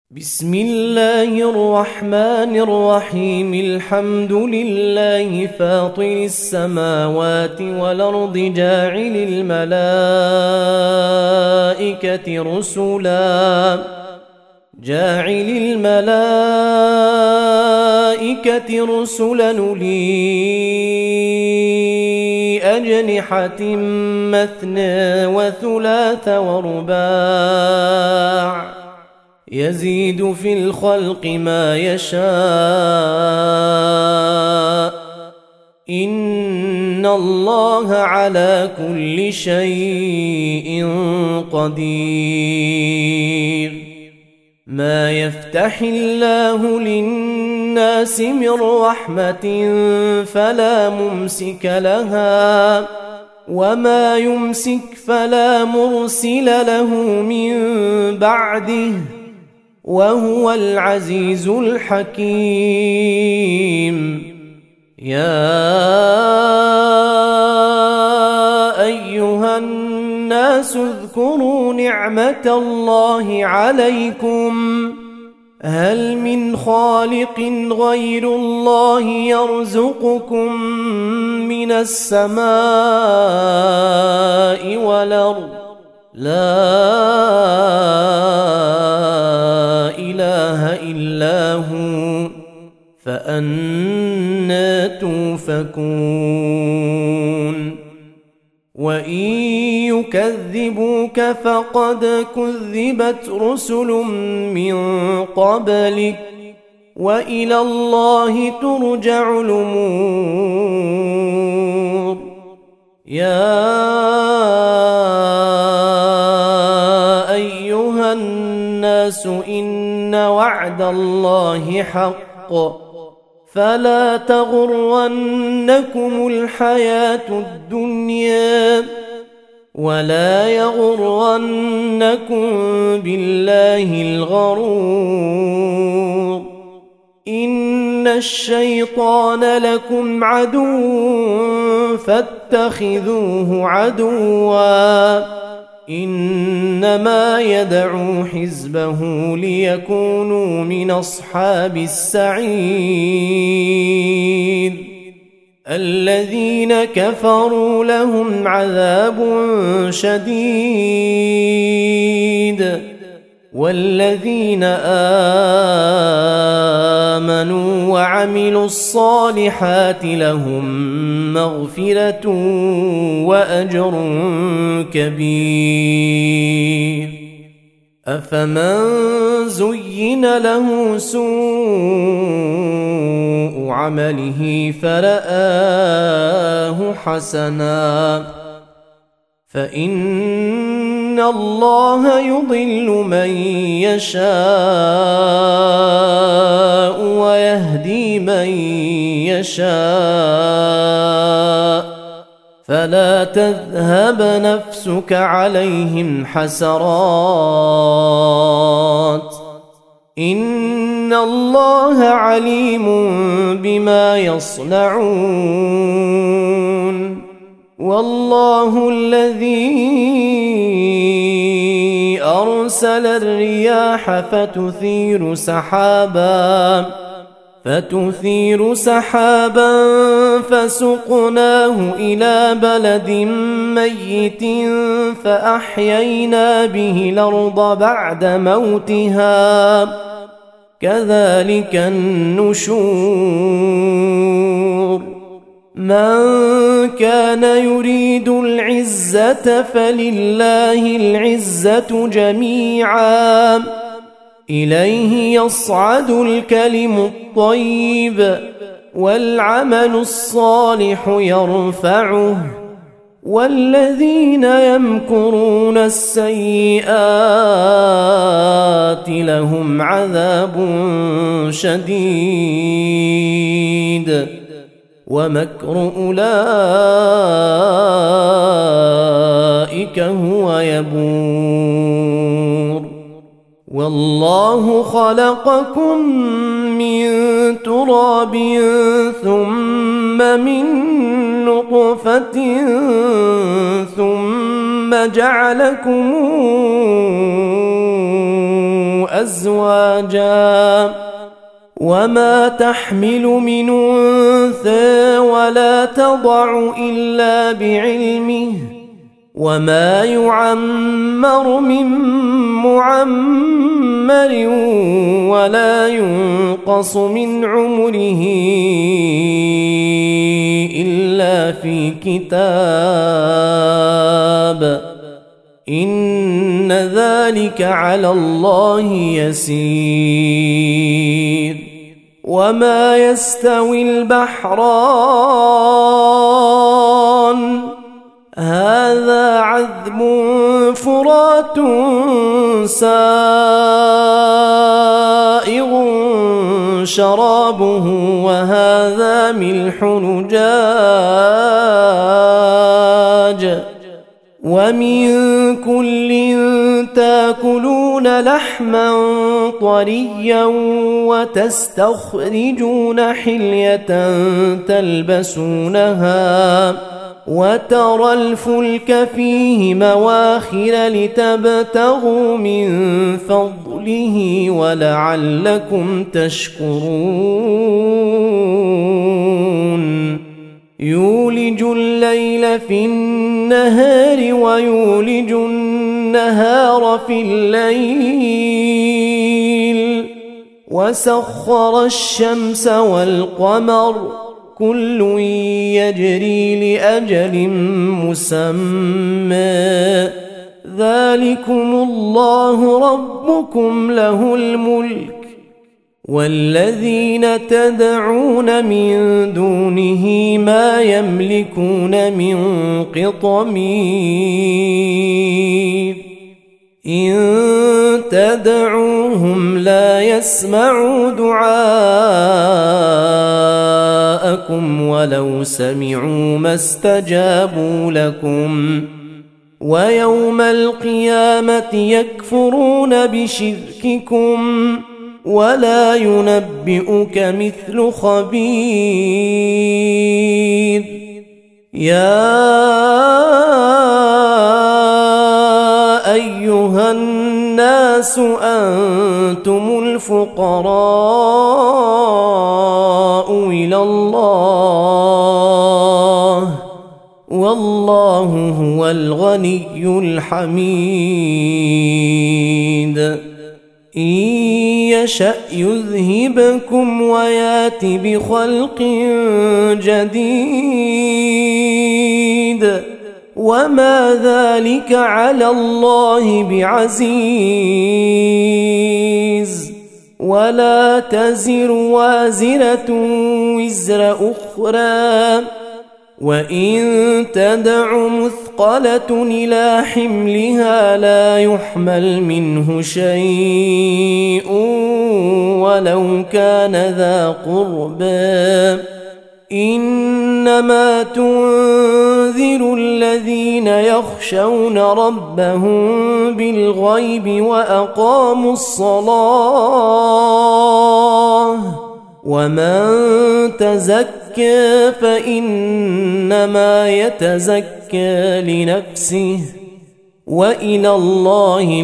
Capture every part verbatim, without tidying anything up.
بسم الله الرحمن الرحيم. الحمد لله فاطر السماوات والأرض جاعل الملائكة رسلا جاعل الملائكة رسلا أولي أجنحة مثنى وثلاث ورباع يزيد في الخلق ما يشاء إن الله على كل شيء قدير. ما يفتح الله للناس من رحمة فلا ممسك لها وما يمسك فلا مرسل له من بعده وهو العزيز الحكيم. يا أيها الناس اذكروا نعمة الله عليكم هل من خالق غير الله يرزقكم من السماء والأرض لا إله إلا هو فأنى توفكون. وإن يكذبوك فقد كذبت رسل من قبلك وإلى الله ترجع الأمور. يا أيها الناس إن وعد الله حق فلا تغرنكم الحياة الدنيا ولا يغرنكم بالله الغرور. إن الشيطان لكم عدو فاتخذوه عدوا إنما يدعو حزبه ليكونوا من أصحاب السعير. الذين كفروا لهم عذاب شديد والذين آمنوا وعملوا الصالحات لهم مغفرة وأجر كبير. أفمن زين له سوء عمله فرآه حسنا فإن الله يضل من يشاء ويهدي من يشاء فلا تذهب نفسك عليهم حسرات إن الله عليم بما يصنعون. والله الذي أرسل الرياح فتثير سحابا فتثير سحابا فسقناه إلى بلد ميت فأحيينا به الأرض بعد موتها كذلك النشور. من كان يريد العزة فلله العزة جميعا إليه يصعد الكلم الطيب والعمل الصالح يرفعه والذين يمكرون السيئات لهم عذاب شديد ومكر أولئك هو يبور. والله خلقكم من تراب ثم من نطفة ثم جعلكم أزواجا وما تحمل من أنثى ولا تضع إلا بعلمه وما يعمر من معمر ولا ينقص من عمره إلا في كتاب إن ذلك على الله يسير. وما يستوي البحران هذا عذب فرات سائغ شرابه وهذا ملح أجاج ومن كل تاكلون لحما طريا وتستخرجون حلية تلبسونها وترى الفلك فيه مواخر لتبتغوا من فضله ولعلكم تشكرون. يولج الليل في النهار ويولج النهار في الليل وسخر الشمس والقمر كل يجري لأجل مسمى ذلكم الله ربكم له الملك والذين تدعون من دونه ما يملكون من قطمير إن تدعوهم لا يسمعوا دعاءكم ولو سمعوا ما استجابوا لكم ويوم القيامة يكفرون بشرككم ولا ينبئك مثل خبير. يا أيها الناس أنتم الفقراء إلى الله والله هو الغني الحميد. إن يشأ يذهبكم ويات بخلق جديد وما ذلك على الله بعزيز. ولا تزر وازرة وزر أخرى وإن تدع مثقلة إلى حملها لا يحمل منه شيء ولو كان ذا قربى إنما تنذر الذين يخشون ربهم بالغيب وأقاموا الصلاة ومن تزكى فإنما يتزكى لنفسه وإلى الله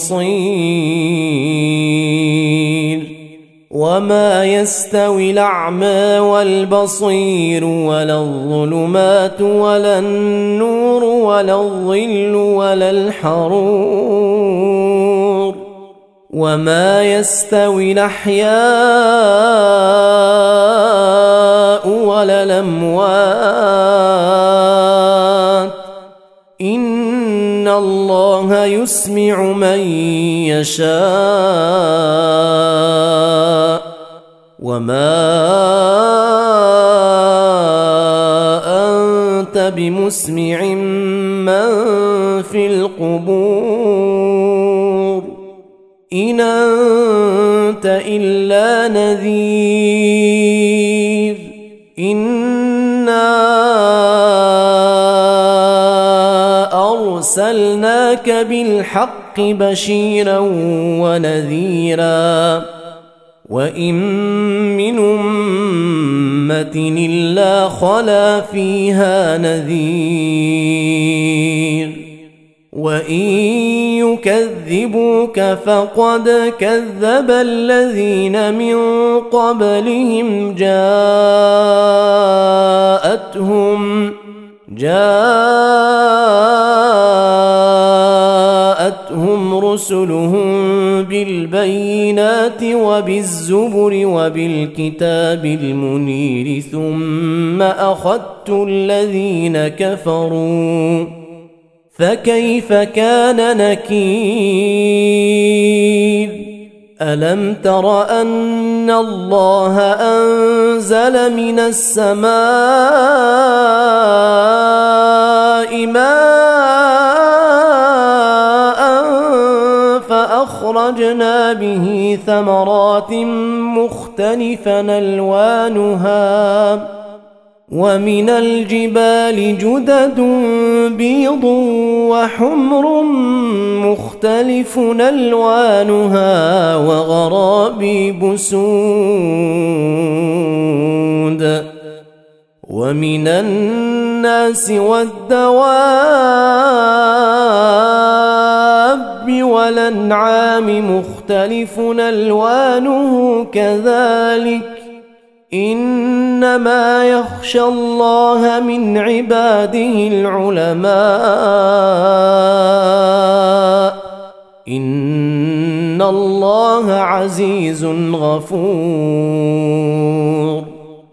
المصير. وما يستوي الأعمى والبصير ولا الظلمات ولا النور ولا الظل ولا الحرور وما يستوي الأحياء ولا الأموات إن الله يسمع من يشاء وما أنت بمسمع من في القبور إن أنت إلا نذير. إنا أرسلناك بالحق بشيرا ونذيرا وإن من أمة إلا خلا فيها نذير وإن يكذبوك فقد كذب الذين من قبلهم جاءتهم جاءتهم رسلهم بالبينات وبالزبر وبالكتاب المنير ثم أخذت الذين كفروا فكيف كان نكير ألم تر أن الله أنزل من السماء ماء فأخرجنا به ثمرات مختلفا ألوانها ومن الجبال جدد بيض وحمر مختلف ألوانها وغرابيب سود ومن الناس والدواب والأنعام مختلف ألوانه كذلك إنما يخشى الله من عباده العلماء إن الله عزيز غفور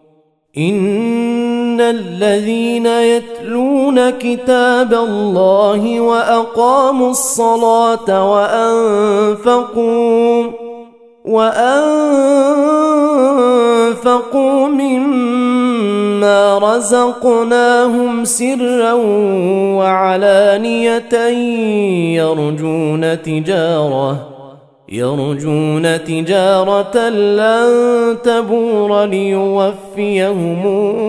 إن الذين يتلون كتاب الله وأقاموا الصلاة وأنفقوا وأنفقوا مما رزقناهم سرا وعلانية يرجون تجارة يرجون تجارة لن تبور ليوفيهم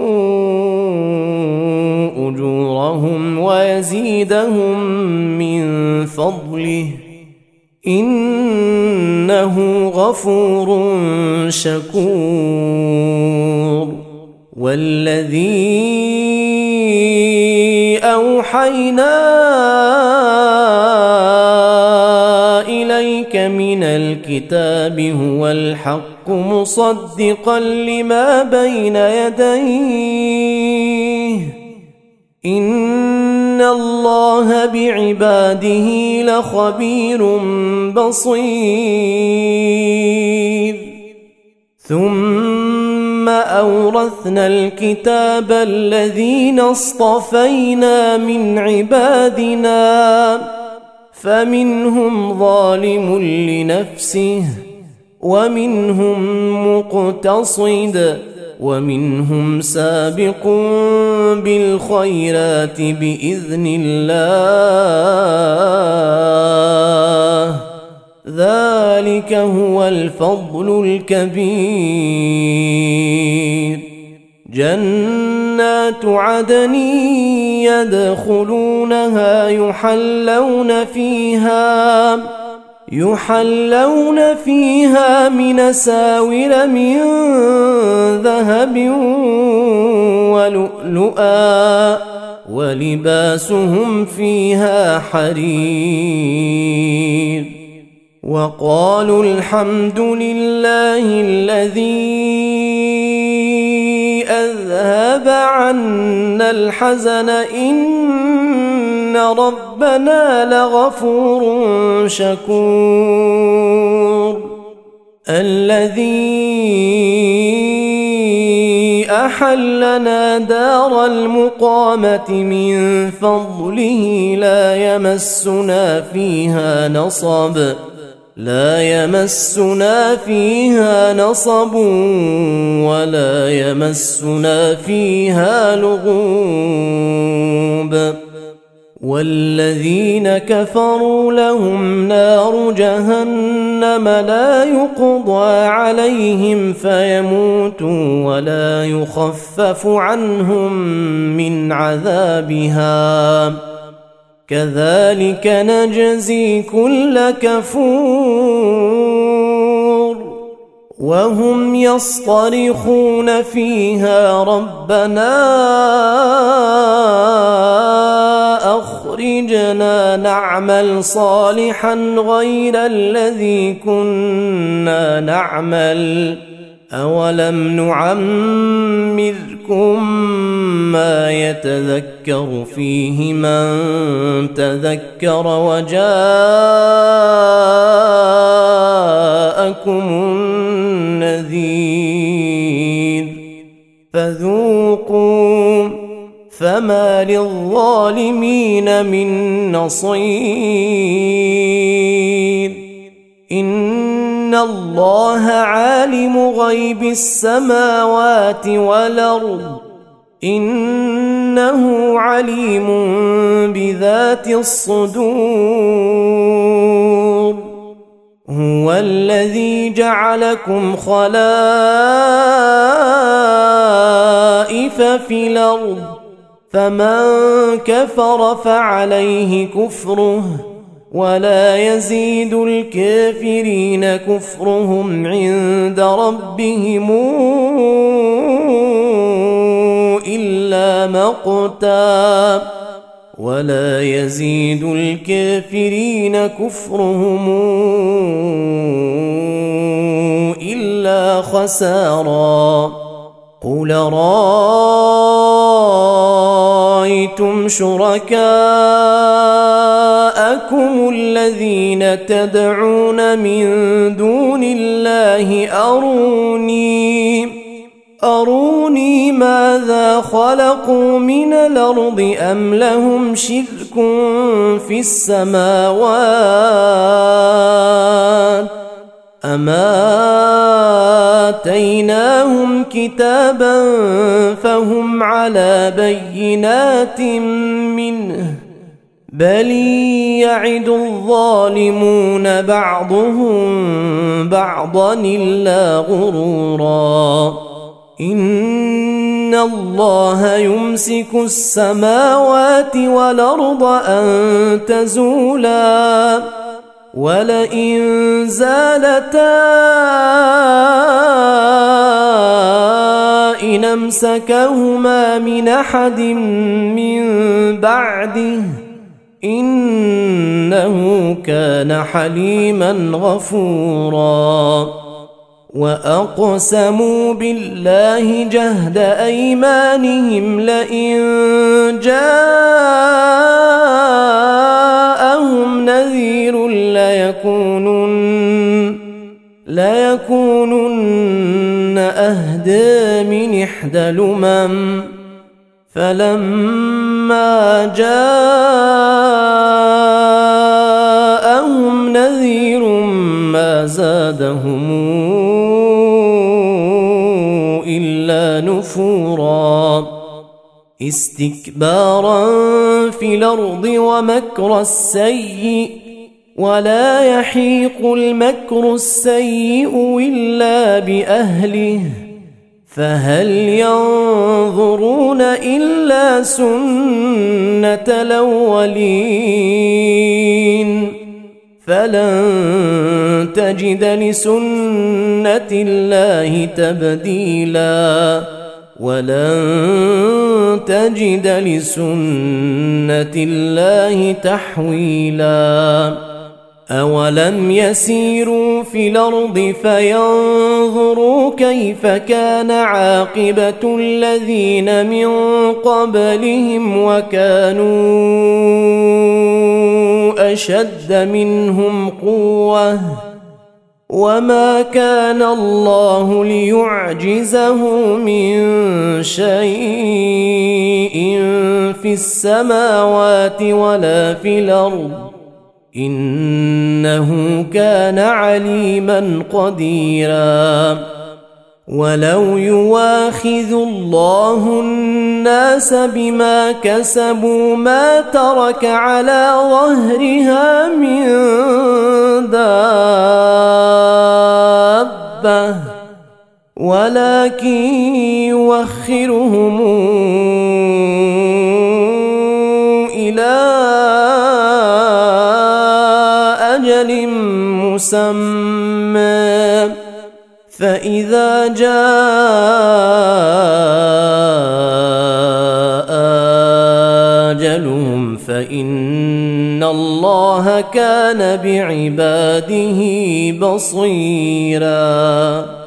أجورهم ويزيدهم من فضله إنه غفور شكور والذي أوحينا إليك من الكتاب هو الحق مصدقا لما بين يديه إن الله بعباده لخبير بصير ثم أورثنا الكتاب الذين اصطفينا من عبادنا فمنهم ظالم لنفسه ومنهم مقتصد ومنهم سابق بالخيرات بإذن الله ذلك هو الفضل الكبير جنات عدن يدخلونها يحلون فيها يحلون فيها من أساور من ذهب ولؤلؤا ولباسهم فيها حرير وقالوا الحمد لله الذي أذهب عنا الحزن إن ربنا لغفور شكور الذي أحلنا دار المقامة من فضله لا يمسنا فيها نصب لا يمسنا فيها نصب ولا يمسنا فيها لغوب والذين كفروا لهم نار جهنم لا يقضى عليهم فيموتوا ولا يخفف عنهم من عذابها كذلك نجزي كل كفور وهم يصطرخون فيها ربنا أخرجنا أخرجنا نعمل صالحا غير الذي كنا نعمل أولم نعمركم ما يتذكر فيه من تذكر وجاءكم النذير فذوقوا فما للظالمين من نصير إن الله عالم غيب السماوات والأرض إنه عليم بذات الصدور هو الذي جعلكم خلائف في الأرض فمن كفر فعليه كفره ولا يزيد الكافرين كفرهم عند ربهم إلا مقتا ولا يزيد الكافرين كفرهم إلا خسارا قل رأيتم شركاءكم الذين تدعون من دون الله أروني أروني ماذا خلقوا من الأرض أم لهم شرك في السماوات أما آتيناهم كتابا فهم على بينات منه بل يعد الظالمون بعضهم بعضا إلا غرورا إن الله يمسك السماوات والأرض أن تزولا ولئن زالتا إن أمسكهما من أحد من بعده إنه كان حليما غفورا وأقسموا بالله جهد أيمانهم لئن جاءهم نذير ليكونن ليكونن أهدى من إحدى الأمم فلما جاءهم نذير ما زادهم إلا نفورا استكبارا في الأرض ومكر السيء ولا يحيق المكر السيء إلا بأهله فهل ينظرون إلا سنة الأولين فلن تجد لسنة الله تبديلا ولن تجد لسنة الله تحويلا أولم يسيروا في الأرض فينظروا كيف كان عاقبة الذين من قبلهم وكانوا أشد منهم قوة وما كان الله ليعجزه من شيء في السماوات ولا في الأرض إنه كان عليما قديرا ولو يواخذ الله الناس بما كسبوا ما ترك على ظهرها من دابة ولكن يوخرهم إلى أجل مسمى فإذا جاء أعمالهم فإن الله كان بعباده بصيراً.